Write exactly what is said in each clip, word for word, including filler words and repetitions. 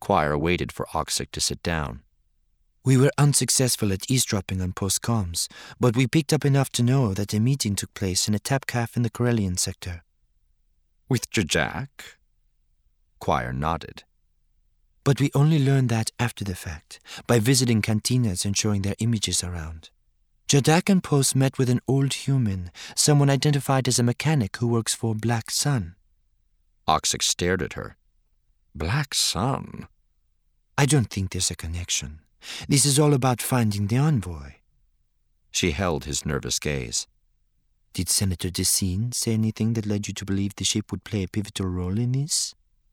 Quire waited for Oksik to sit down. We were unsuccessful at eavesdropping on post-comms, but we picked up enough to know that a meeting took place in a tap cafe in the Corellian sector. With Jadak? Quire nodded. But we only learned that after the fact, by visiting cantinas and showing their images around. Jadak and Post met with an old human, someone identified as a mechanic who works for Black Sun. Oksik stared at her. Black Sun? I don't think there's a connection. This is all about finding the envoy. She held his nervous gaze. Did Senator Desine say anything that led you to believe the ship would play a pivotal role in this?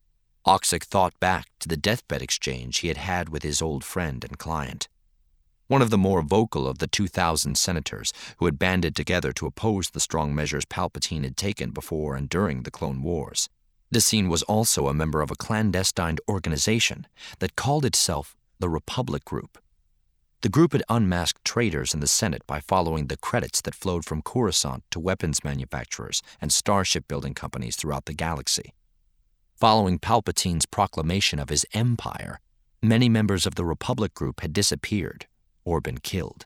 Oksik thought back to the deathbed exchange he had had with his old friend and client. One of the more vocal of the two thousand senators who had banded together to oppose the strong measures Palpatine had taken before and during the Clone Wars. Desine was also a member of a clandestine organization that called itself the Republic Group. The group had unmasked traitors in the Senate by following the credits that flowed from Coruscant to weapons manufacturers and starship building companies throughout the galaxy. Following Palpatine's proclamation of his empire, many members of the Republic Group had disappeared or been killed.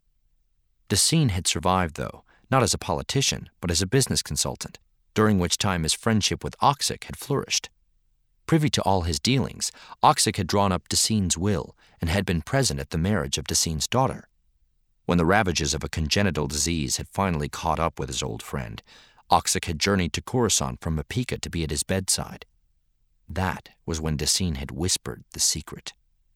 Desine had survived, though, not as a politician, but as a business consultant, during which time his friendship with Oksik had flourished. Privy to all his dealings, Oksik had drawn up Desine's will and had been present at the marriage of Desine's daughter. When the ravages of a congenital disease had finally caught up with his old friend, Oksik had journeyed to Coruscant from Mapika to be at his bedside. That was when Desine had whispered the secret.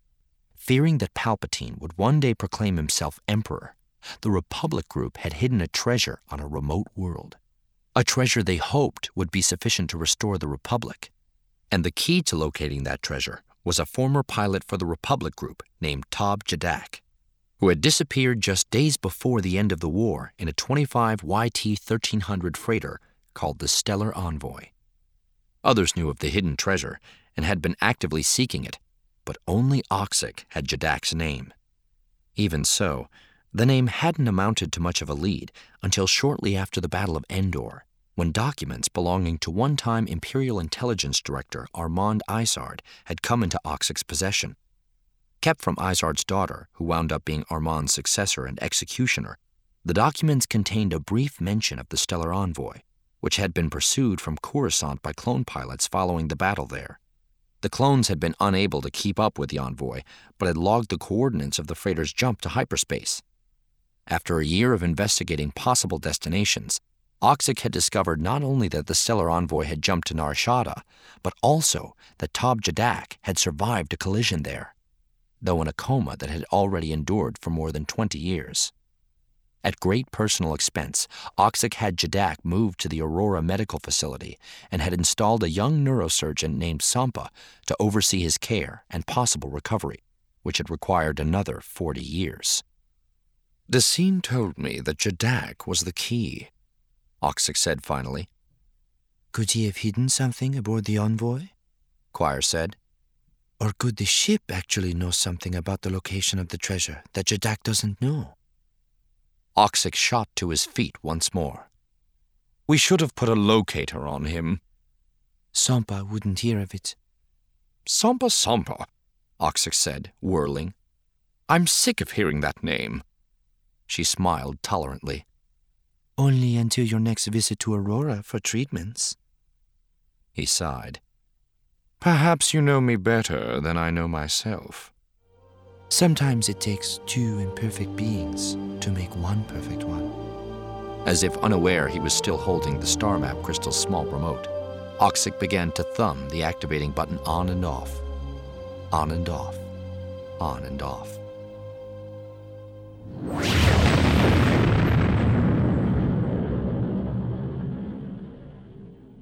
Fearing that Palpatine would one day proclaim himself emperor, the Republic Group had hidden a treasure on a remote world. A treasure they hoped would be sufficient to restore the Republic. And the key to locating that treasure was a former pilot for the Republic Group named Tob Jadak, who had disappeared just days before the end of the war in a twenty-five Y T thirteen hundred freighter called the Stellar Envoy. Others knew of the hidden treasure and had been actively seeking it, but only Oksik had Jadak's name. Even so, the name hadn't amounted to much of a lead until shortly after the Battle of Endor, when documents belonging to one-time Imperial Intelligence Director Armand Isard had come into Oksik's possession. Kept from Isard's daughter, who wound up being Armand's successor and executioner, the documents contained a brief mention of the Stellar Envoy, which had been pursued from Coruscant by clone pilots following the battle there. The clones had been unable to keep up with the envoy, but had logged the coordinates of the freighter's jump to hyperspace. After a year of investigating possible destinations, Oksik had discovered not only that the Stellar Envoy had jumped to Nar Shaddaa, but also that Tob Jadak had survived a collision there, though in a coma that had already endured for more than twenty years. At great personal expense, Oksik had Jadak moved to the Aurora Medical Facility and had installed a young neurosurgeon named Sampa to oversee his care and possible recovery, which had required another forty years. Desine told me that Jadak was the key, Oksik said finally. Could he have hidden something aboard the envoy? Quire said. Or could the ship actually know something about the location of the treasure that Jadak doesn't know? Oksik shot to his feet once more. We should have put a locator on him. Sampa wouldn't hear of it. Sampa Sampa, Oksik said, whirling. I'm sick of hearing that name. She smiled tolerantly. Only until your next visit to Aurora for treatments. He sighed. Perhaps you know me better than I know myself. Sometimes it takes two imperfect beings to make one perfect one. As if unaware he was still holding the star map crystal's small remote, Oksik began to thumb the activating button on and off, on and off, on and off.